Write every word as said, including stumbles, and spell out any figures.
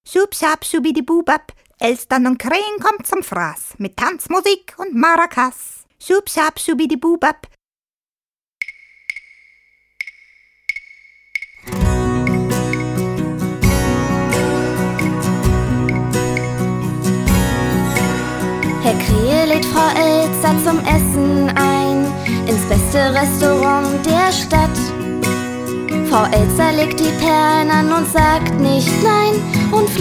Schubschab, schubidibubab, Elstern und Krähen kommt zum Fraß mit Tanzmusik und Maracas. Schubschab, schubidibubab. Herr Krähe lädt Frau Elster zum Essen ein, ins beste Restaurant der Stadt. Frau Elster legt die Perlen an und sagt nicht nein und